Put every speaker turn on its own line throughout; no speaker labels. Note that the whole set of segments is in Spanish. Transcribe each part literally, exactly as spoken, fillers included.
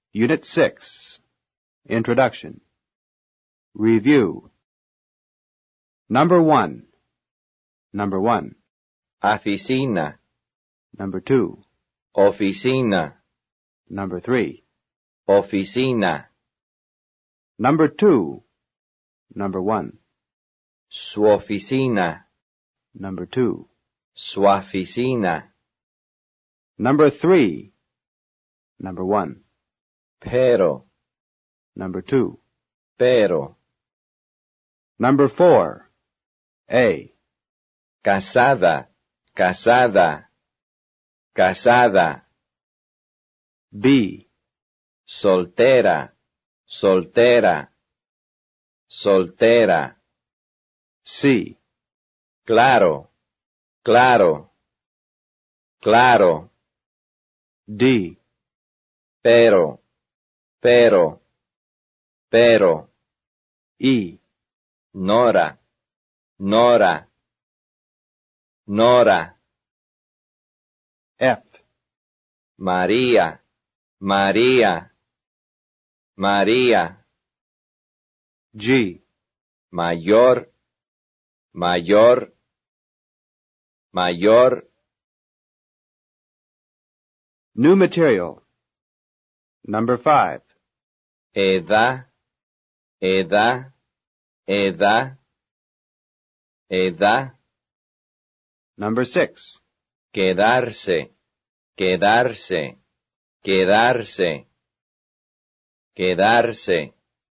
Unit six. Introduction. Review. Number one. Number one.
Oficina.
Number two.
Oficina.
Number three.
Oficina.
Number two. Number one.
Su oficina.
Number two.
Sua oficina.
Number three. Number one.
Pero.
Number two.
Pero.
Number four. A.
Casada. Casada. Casada.
B.
Soltera. Soltera. Soltera.
C.
Claro. Claro. Claro.
D.
Pero. Pero. Pero.
E.
Nora. Nora. Nora.
F.
María. María. María.
G.
Mayor. Mayor. Mayor.
New material. Number five.
Edad. Edad. Edad. Edad.
Number six.
Quedarse. Quedarse. Quedarse. Quedarse.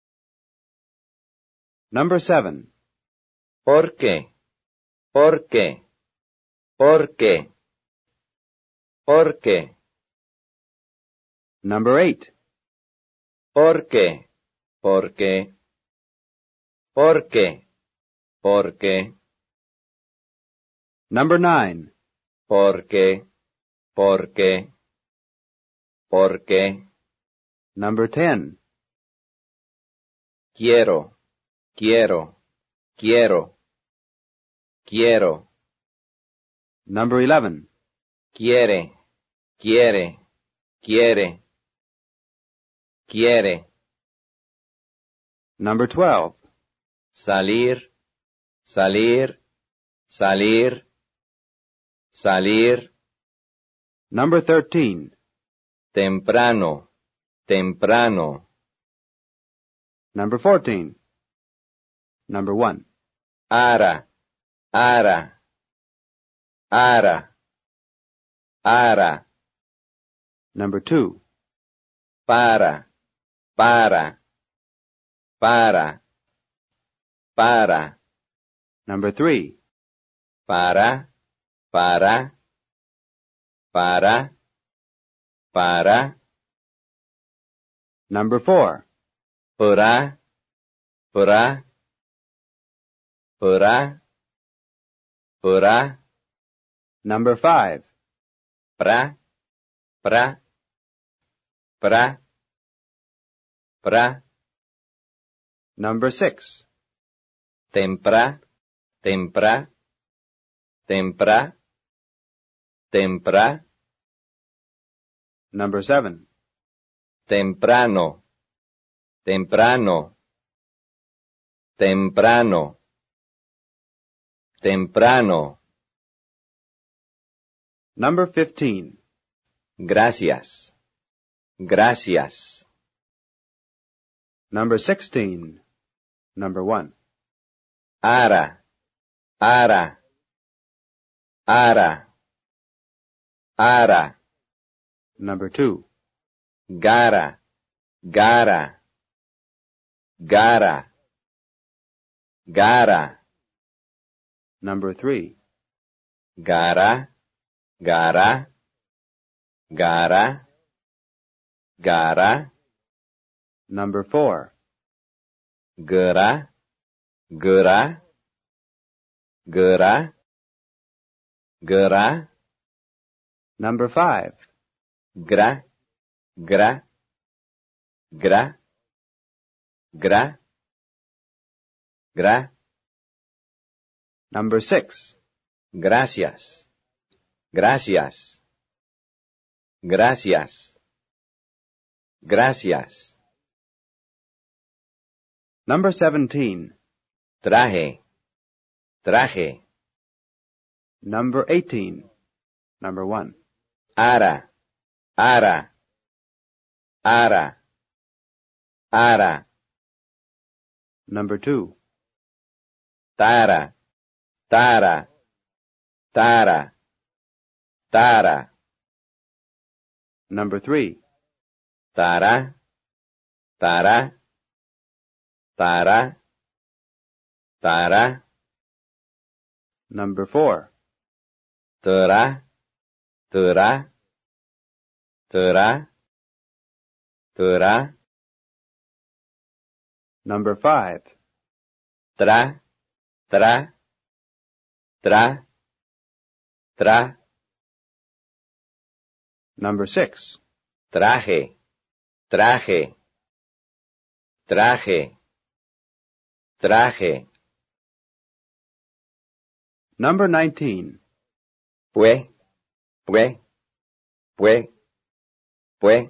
Number seven.
¿Por qué? ¿Por qué? ¿Por qué? ¿Por qué?
Number eight.
¿Por qué? ¿Por qué? ¿Por qué? ¿Por qué?
Number nine.
¿Por qué? ¿Por qué? ¿Por qué?
Number ten.
Quiero. Quiero. Quiero. Quiero.
Number eleven.
Quiere. Quiere. Quiere. Quiere.
Number twelve.
Salir. Salir. Salir. Salir.
Number thirteen.
Temprano. Temprano.
Number fourteen. Number one.
Ara. Ara. Ara. Ara.
Number two.
Para. Para. Para. Para.
Number three.
Para. Para. Para. Para.
Number four.
Para. Para. Para. Para.
Number five.
Pra. Pra. Pra. Pra.
Number six.
Tempra. Tempra. Tempra. Tempra.
Number seven.
Temprano. Temprano. Temprano. Temprano.
Number fifteen.
Gracias. Gracias.
Number sixteen. Number one.
Ara. Ara. Ara. Ara.
Number two.
Gara. Gara. Gara. Gara.
Number three.
Gara. Gara. Gara. Gara.
Number four.
Gera. Gera. Gera. Gera.
Number five.
Gra. Gra. Gra. Gra. Gra.
Number six.
Gracias. Gracias. Gracias. Gracias.
Number seventeen.
Traje. Traje.
Number eighteen. Number one.
Ara. Ara. Ara. Ara.
Number two.
Tara. Tara. Tara. Tara.
Number three.
Tara. Tara. Tara. Tara.
Number four.
Tara. Tara. Tara. Tara.
Number five.
Tra. Tra. Tra. Tra.
Number six.
Traje. Traje. Traje. Traje.
Number nineteen.
Fue. Fue. Fue. Fue.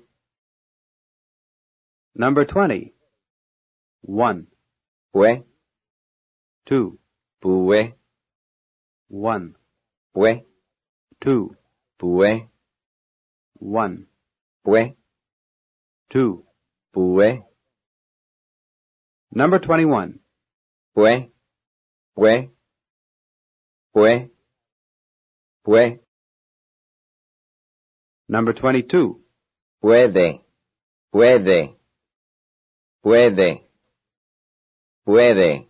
Number twenty. One.
Fue.
Two.
Fue.
One.
Fue.
Two.
Fue.
One.
Fue.
Two.
Fue.
Number twenty-one.
Fue. Fue. Fue. Fue.
Number twenty-two.
Puede. Puede. Puede. Puede.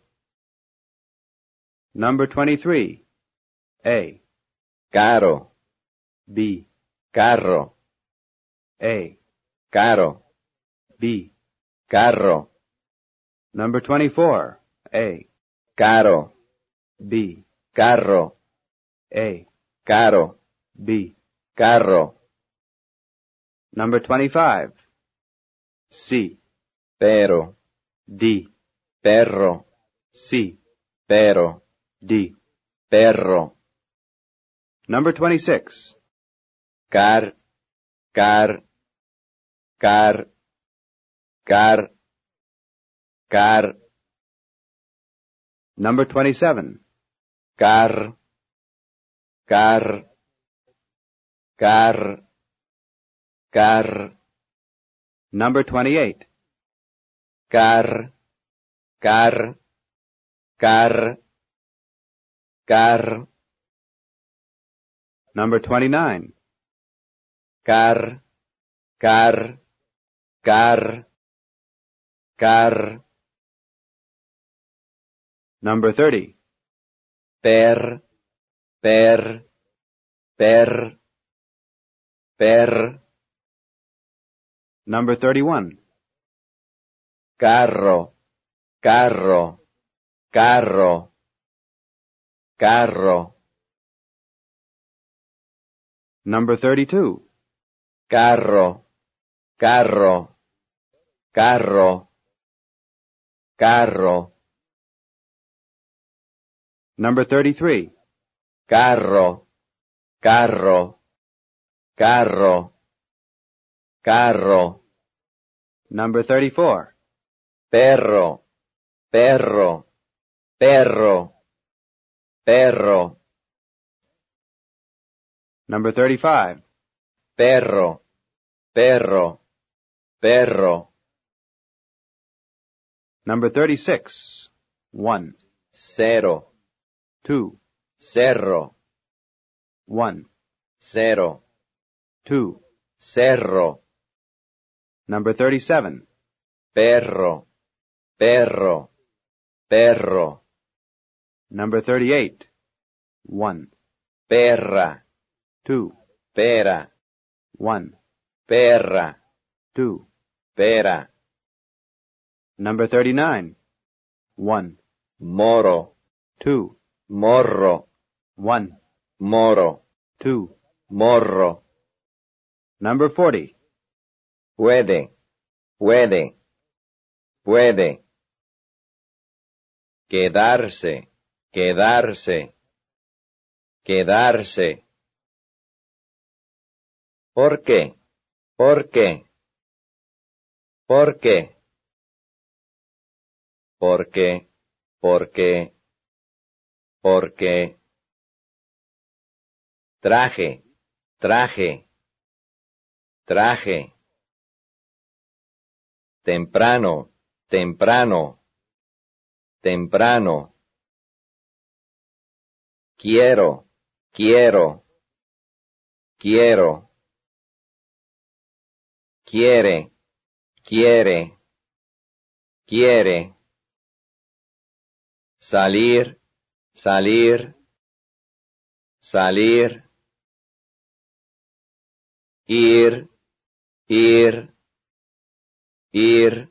Number twenty-three. A.
Caro.
B.
Carro.
A.
Caro.
B.
Carro.
Number twenty-four. A.
Caro.
B.
Carro.
A.
Caro.
B.
Carro.
Number twenty-five. C.
Pero.
D.
Perro.
C.
Pero.
D.
Perro.
Number twenty-six.
Car. Car. Car. Car. Car.
Number twenty-seven.
Car. Car. Car. Car.
Number twenty-eight.
Car. Car. Car. Car.
Number twenty-nine.
Car. Car. Car. Car.
Number thirty.
Per. Per. Per. Per.
Number thirty-one.
Carro. Carro. Carro. Carro.
Number thirty-two.
Carro. Carro. Carro. Carro.
Number thirty-three.
Carro. Carro. Carro. Carro.
Number thirty-four.
Perro. Perro. Perro. Perro.
Number thirty-five.
Perro. Perro. Perro.
Number thirty-six. One.
Cero.
Two.
Cerro.
One.
Cero.
Two.
Cerro.
Number thirty-seven.
Perro. Perro. Perro.
Number thirty-eight. One.
Perra.
Two.
Pera.
One.
Perra.
Two.
Pera.
Number thirty-nine. One.
Moro.
Two.
Morro.
One.
Moro.
Two.
Morro.
Number forty.
Puede. Puede. Puede. Quedarse. Quedarse. Quedarse. ¿Por qué? ¿Por qué? ¿Por qué? Porque, porque, porque. Traje, traje, traje. Temprano, temprano, temprano. Quiero, quiero, quiero. Quiere, quiere, quiere. Salir, salir, salir. Ir, ir, ir.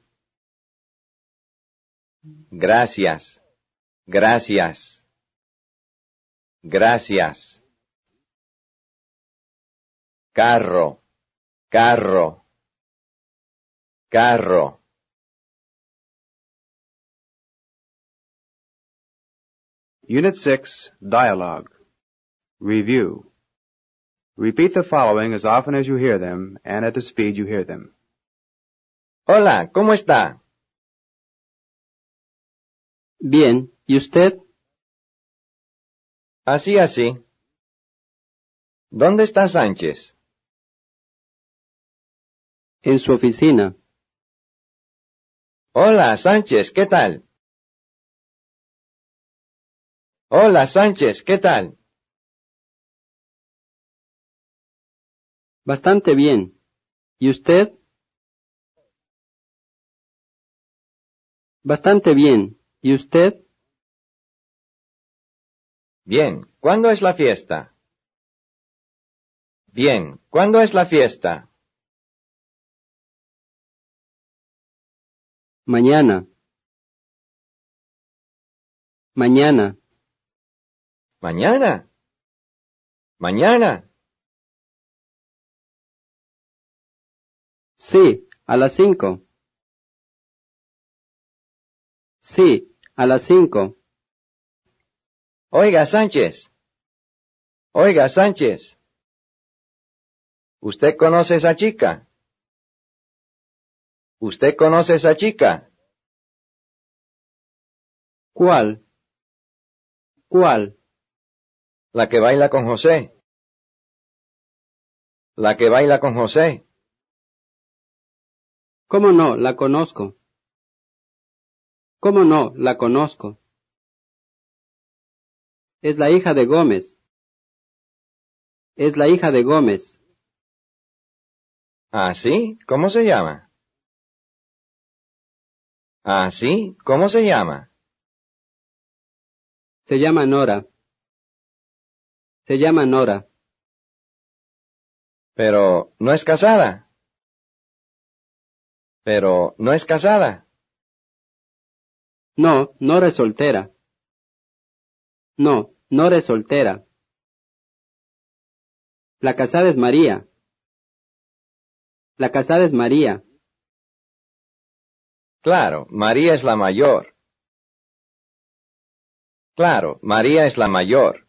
Gracias, gracias, gracias. Carro, carro, carro.
Unit six, Dialogue. Review. Repeat the following as often as you hear them and at the speed you hear them.
Hola, ¿cómo está?
Bien, ¿y usted?
Así, así. ¿Dónde está Sánchez?
En su oficina.
Hola, Sánchez, ¿qué tal? Hola, Sánchez, ¿qué tal?
Bastante bien. ¿Y usted? Bastante bien. ¿Y usted?
Bien, ¿cuándo es la fiesta? Bien, ¿cuándo es la fiesta?
Mañana. Mañana.
Mañana. Mañana.
Sí, a las cinco. Sí, a las cinco.
Oiga, Sánchez. Oiga, Sánchez. ¿Usted conoce esa chica? ¿Usted conoce esa chica?
¿Cuál? ¿Cuál?
La que baila con José. La que baila con José.
¿Cómo no? La conozco. ¿Cómo no? La conozco. Es la hija de Gómez. Es la hija de Gómez.
¿Ah, sí? ¿Cómo se llama? ¿Ah, sí? ¿Cómo se llama?
Se llama Nora. Se llama Nora.
Pero no es casada. Pero no es casada.
No, Nora es soltera. No, Nora es soltera. La casada es María. La casada es María.
Claro, María es la mayor. Claro, María es la mayor.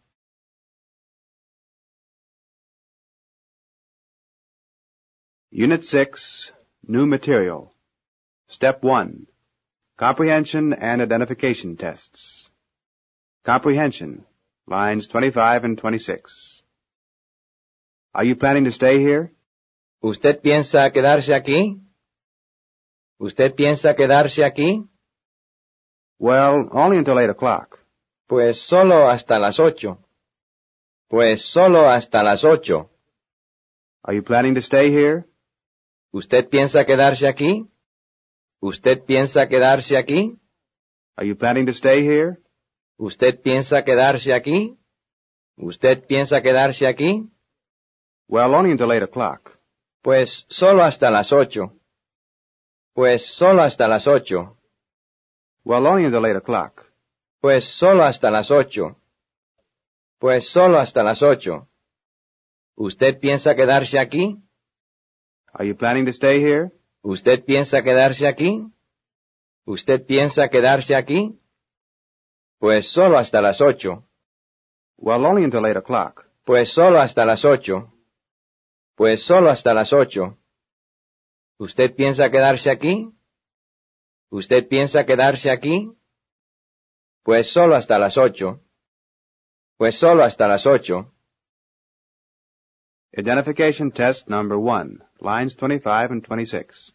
Unit six, New Material. Step one, Comprehension and Identification Tests. Comprehension, lines twenty-five and twenty-six. Are you planning to stay here?
¿Usted piensa quedarse aquí? ¿Usted piensa quedarse aquí?
Well, only until eight o'clock.
Pues solo hasta las ocho. Pues solo hasta las ocho.
Are you planning to stay here?
¿Usted piensa quedarse aquí? ¿Usted piensa quedarse aquí?
Are you planning to stay here?
¿Usted piensa quedarse aquí? ¿Usted piensa quedarse aquí?
Well, only until eight o'clock.
Pues solo hasta las ocho. Pues solo hasta las ocho.
Well, only until eight o'clock.
Pues solo hasta las ocho. Pues solo hasta las ocho. ¿Usted piensa quedarse aquí?
Are you planning to stay here?
¿Usted piensa quedarse aquí? ¿Usted piensa quedarse aquí? Pues solo hasta las ocho.
Well, only until eight o'clock.
Pues solo hasta las ocho. Pues solo hasta las ocho. ¿Usted piensa quedarse aquí? ¿Usted piensa quedarse aquí? Pues solo hasta las ocho. Pues solo hasta las ocho.
Identification test number one, lines twenty-five and twenty-six.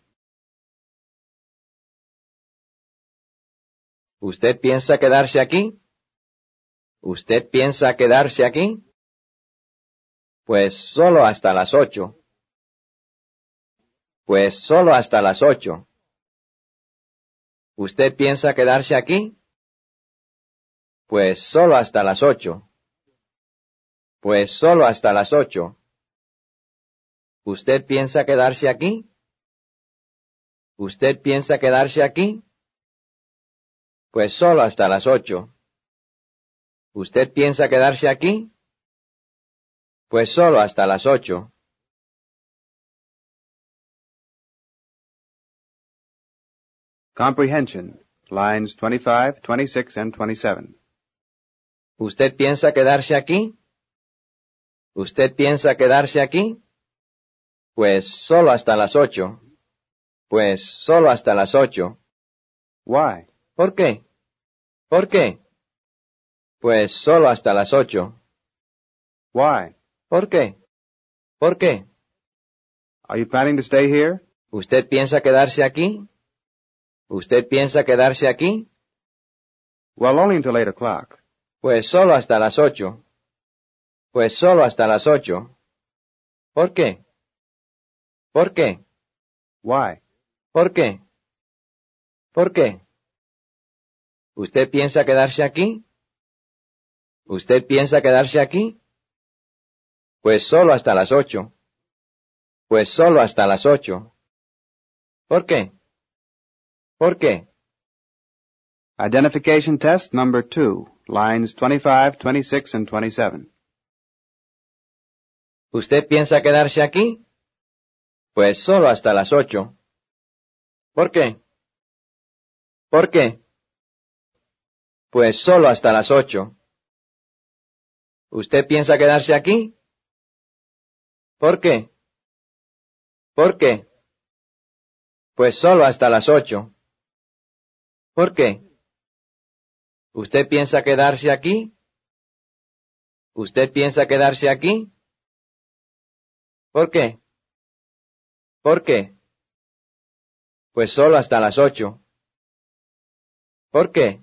¿Usted piensa quedarse aquí? ¿Usted piensa quedarse aquí? Pues solo hasta las ocho. Pues solo hasta las ocho. ¿Usted piensa quedarse aquí? Pues solo hasta las ocho. Pues solo hasta las ocho. ¿Usted piensa quedarse aquí? ¿Usted piensa quedarse aquí? Pues solo hasta las ocho. ¿Usted piensa quedarse aquí? Pues solo hasta las ocho.
Comprehension, lines twenty-five, twenty-six, and twenty-seven.
¿Usted piensa quedarse aquí? ¿Usted piensa quedarse aquí? Pues solo hasta las ocho. Pues solo hasta las ocho.
Why?
¿Por qué? ¿Por qué? Pues solo hasta las ocho.
Why?
¿Por qué? ¿Por qué?
Are you planning to stay here?
¿Usted piensa quedarse aquí? ¿Usted piensa quedarse aquí?
Well, only until eight o'clock.
Pues solo hasta las ocho. Pues solo hasta las ocho. ¿Por qué? ¿Por qué?
Why?
¿Por qué? ¿Por qué? ¿Usted piensa quedarse aquí? ¿Usted piensa quedarse aquí? Pues solo hasta las ocho. Pues solo hasta las ocho. ¿Por qué? ¿Por qué?
Identification test number two, lines twenty-five, twenty-six, and twenty-seven.
¿Usted piensa quedarse aquí? Pues solo hasta las ocho. ¿Por qué? ¿Por qué? Pues solo hasta las ocho. ¿Usted piensa quedarse aquí? ¿Por qué? ¿Por qué? Pues solo hasta las ocho. ¿Por qué? ¿Usted piensa quedarse aquí? ¿Usted piensa quedarse aquí? ¿Por qué? ¿Por qué? Pues solo hasta las ocho. ¿Por qué?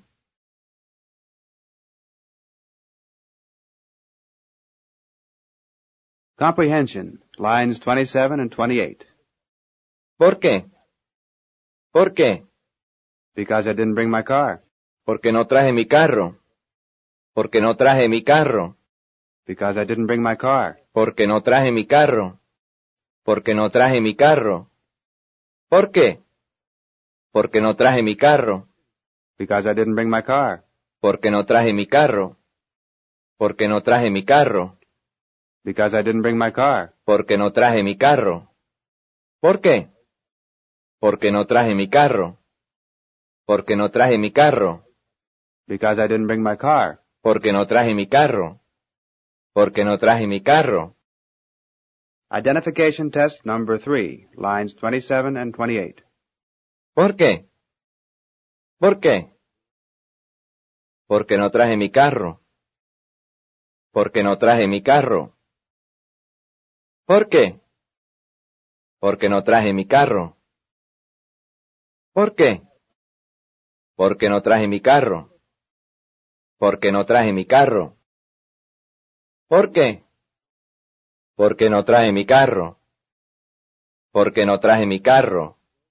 Comprehension, lines twenty-seven and twenty-eight.
¿Por qué? ¿Por qué?
Because I didn't bring my car.
Porque no traje mi carro. Porque no traje mi carro.
Because I didn't bring my car.
Porque no traje mi carro. Porque no traje mi carro. ¿Por qué? Porque no traje mi carro.
Because I didn't bring my car.
Porque no traje mi carro. Porque no traje mi carro.
Because I didn't bring my car.
Porque no traje mi carro. ¿Por qué? Porque no traje mi carro. Porque no traje mi carro.
Because I didn't bring my car.
Porque no traje mi carro. Porque no traje mi carro.
Identification test number three, lines twenty-seven and twenty-eight.
¿Por qué? ¿Por qué? Porque no traje mi carro. Porque no traje mi carro. ¿Por qué? Porque no traje mi carro. ¿Por qué? Porque no traje mi carro. Porque no traje mi carro. ¿Por qué? Porque no traje mi carro. Porque no traje mi carro.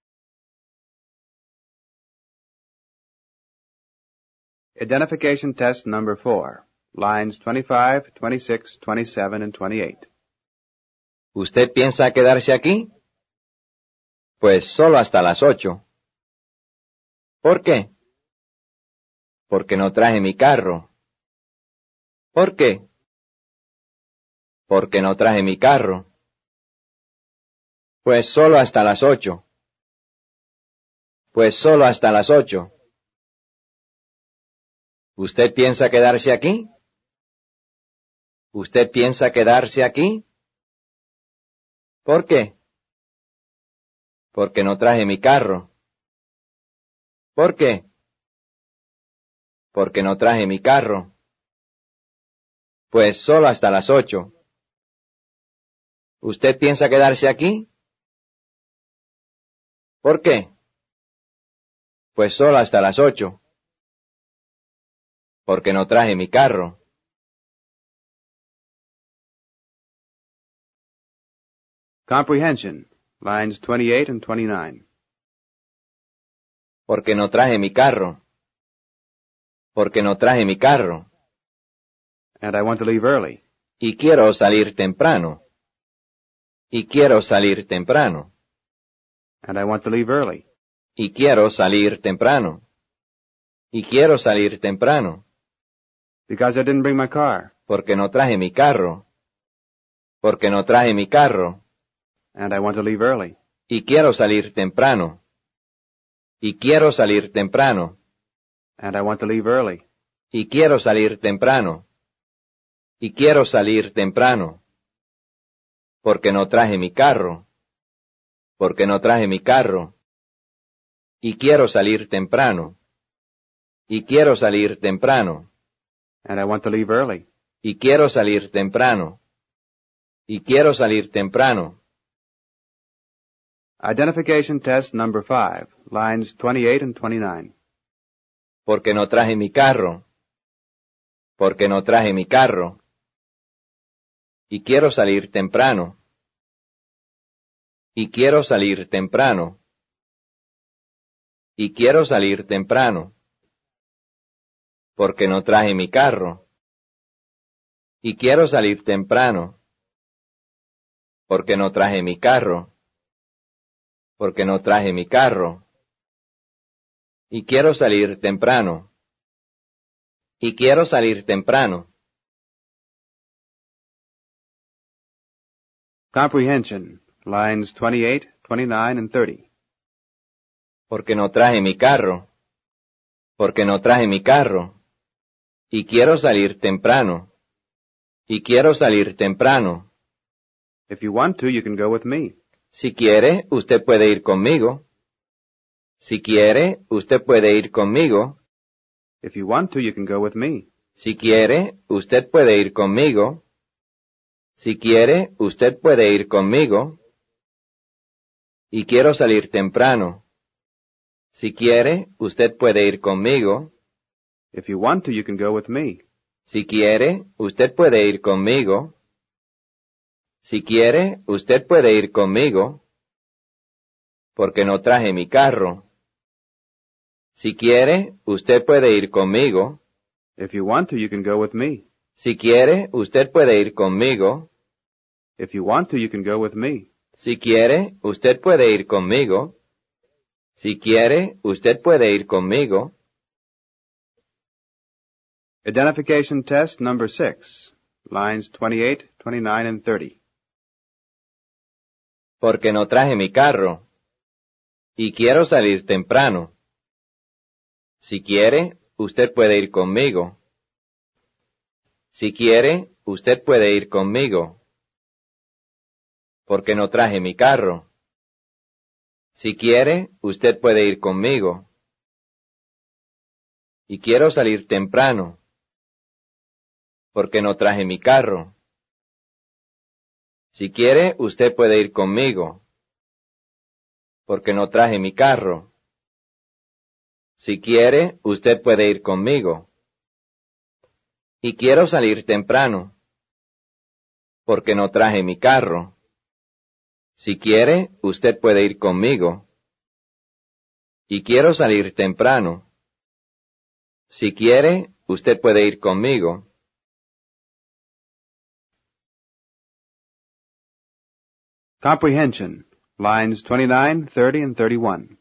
Identification test number four, lines twenty-five, twenty-six, twenty-seven, and twenty-eight.
¿Usted piensa quedarse aquí? Pues solo hasta las ocho. ¿Por qué? Porque no traje mi carro. ¿Por qué? Porque no traje mi carro. Pues solo hasta las ocho. Pues solo hasta las ocho. ¿Usted piensa quedarse aquí? ¿Usted piensa quedarse aquí? ¿Por qué? Porque no traje mi carro. ¿Por qué? Porque no traje mi carro. Pues solo hasta las ocho. ¿Usted piensa quedarse aquí? ¿Por qué? Pues solo hasta las ocho. Porque no traje mi carro.
Comprehension, lines twenty-eight and twenty-nine.
Porque no traje mi carro. Porque no traje mi carro.
And I want to leave early.
Y quiero salir temprano. Y quiero salir temprano.
And I want to leave early.
Y quiero salir temprano. Y quiero salir temprano.
Because I didn't bring my car.
Porque no traje mi carro. Porque no traje mi carro.
And I want to leave early.
Y quiero salir temprano. Y quiero salir temprano.
And I want to leave early.
Y quiero salir temprano. Y quiero salir temprano. Porque no traje mi carro. Porque no traje mi carro. Y quiero salir temprano. Y quiero salir temprano.
And I want to leave early.
Y quiero salir temprano. Y quiero salir temprano.
Identification test number five, lines twenty-eight and twenty-nine.
Porque no traje mi carro. Porque no traje mi carro. Y quiero salir temprano. Y quiero salir temprano. Y quiero salir temprano. Porque no traje mi carro. Y quiero salir temprano. Porque no traje mi carro. Porque no traje mi carro. Y quiero salir temprano. Y quiero salir temprano.
Comprehension, lines twenty-eight, twenty-nine, and thirty.
Porque no traje mi carro. Porque no traje mi carro. Y quiero salir temprano. Y quiero salir temprano.
If you want to, you can go with me.
Si quiere, usted puede ir conmigo. Si quiere, usted puede ir conmigo.
If you want to, you can go with me.
Si quiere, usted puede ir conmigo. Si quiere, usted puede ir conmigo. Y quiero salir temprano. Si quiere, usted puede ir conmigo.
If you want to, you can go with me.
Si quiere, usted puede ir conmigo. Si quiere, usted puede ir conmigo. Porque no traje mi carro. Si quiere, usted puede ir conmigo.
If you want to, you can go with me.
Si quiere, usted puede ir conmigo.
If you want to, you can go with me.
Si quiere, usted puede ir conmigo. Si quiere, usted puede ir conmigo.
Identification test number six, lines twenty-eight, twenty-nine, and thirty.
Porque no traje mi carro. Y quiero salir temprano. Si quiere, usted puede ir conmigo. Si quiere, usted puede ir conmigo. Porque no traje mi carro. Si quiere, usted puede ir conmigo. Y quiero salir temprano. Porque no traje mi carro. Si quiere, usted puede ir conmigo. Porque no traje mi carro. Si quiere, usted puede ir conmigo. Y quiero salir temprano. Porque no traje mi carro. Si quiere, usted puede ir conmigo. Y quiero salir temprano. Si quiere, usted puede ir conmigo.
Comprehension, lines twenty-nine, thirty, and thirty-one.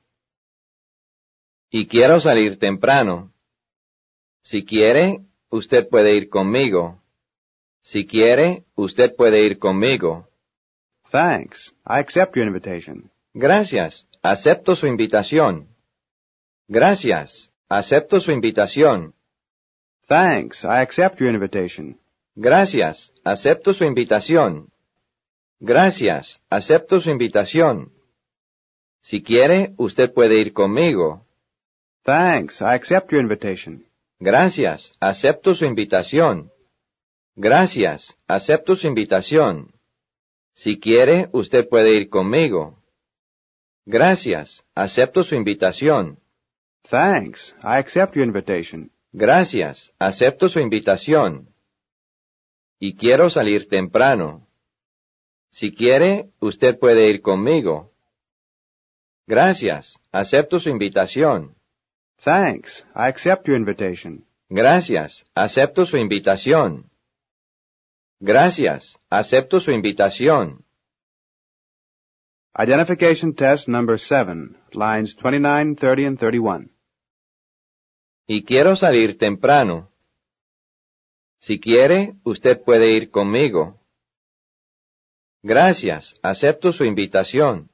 Y quiero salir temprano. Si quiere, usted puede ir conmigo. Si quiere, usted puede ir conmigo.
Thanks. I accept your invitation.
Gracias. Acepto su invitación. Gracias. Acepto su invitación.
Thanks. I accept your invitation.
Gracias. Acepto su invitación. Gracias. Acepto su invitación. Si quiere, usted puede ir conmigo.
Thanks, I accept your invitation.
Gracias, acepto su invitación. Gracias, acepto su invitación. Si quiere, usted puede ir conmigo. Gracias, acepto su invitación.
Thanks, I accept your invitation.
Gracias, acepto su invitación. Y quiero salir temprano. Si quiere, usted puede ir conmigo. Gracias, acepto su invitación.
Thanks, I accept your invitation.
Gracias, acepto su invitación. Gracias, acepto su invitación.
Identification test number seven, lines twenty-nine, thirty, and thirty-one.
Y quiero salir temprano. Si quiere, usted puede ir conmigo. Gracias, acepto su invitación.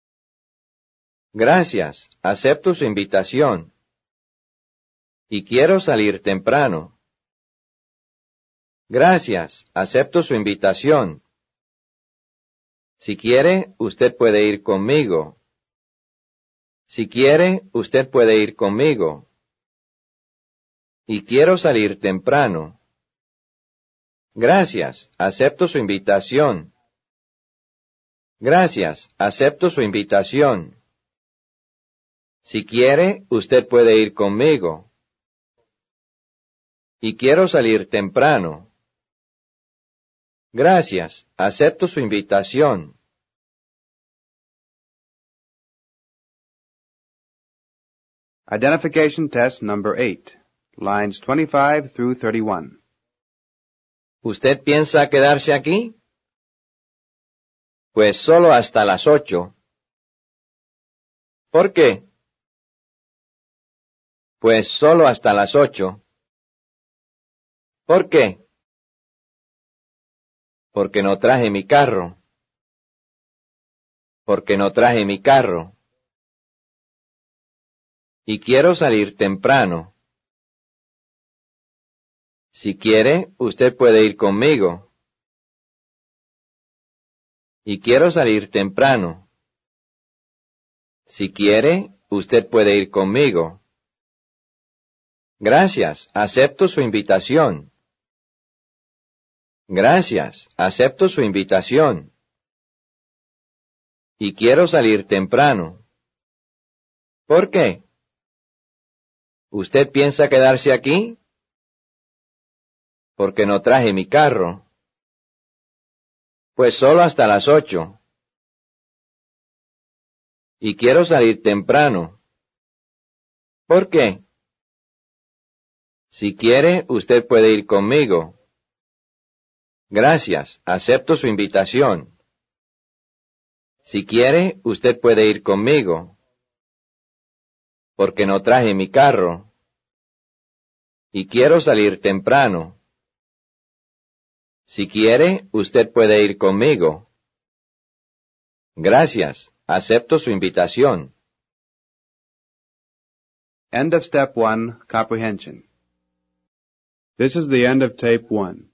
Gracias, acepto su invitación. Y quiero salir temprano. Gracias, acepto su invitación. Si quiere, usted puede ir conmigo. Si quiere, usted puede ir conmigo. Y quiero salir temprano. Gracias, acepto su invitación. Gracias, acepto su invitación. Si quiere, usted puede ir conmigo. Y quiero salir temprano. Gracias, acepto su invitación.
Identification test number eight, lines twenty-five through thirty-one.
¿Usted piensa quedarse aquí? Pues solo hasta las ocho. ¿Por qué? Pues solo hasta las ocho. ¿Por qué? Porque no traje mi carro. Porque no traje mi carro. Y quiero salir temprano. Si quiere, usted puede ir conmigo. Y quiero salir temprano. Si quiere, usted puede ir conmigo. Gracias, acepto su invitación. Gracias, acepto su invitación. Y quiero salir temprano. ¿Por qué? ¿Usted piensa quedarse aquí? Porque no traje mi carro. Pues solo hasta las ocho. Y quiero salir temprano. ¿Por qué? Si quiere, usted puede ir conmigo. Gracias, acepto su invitación. Si quiere, usted puede ir conmigo. Porque no traje mi carro. Y quiero salir temprano. Si quiere, usted puede ir conmigo. Gracias, acepto su invitación.
End of Step one, Comprehension. This is the end of Tape one.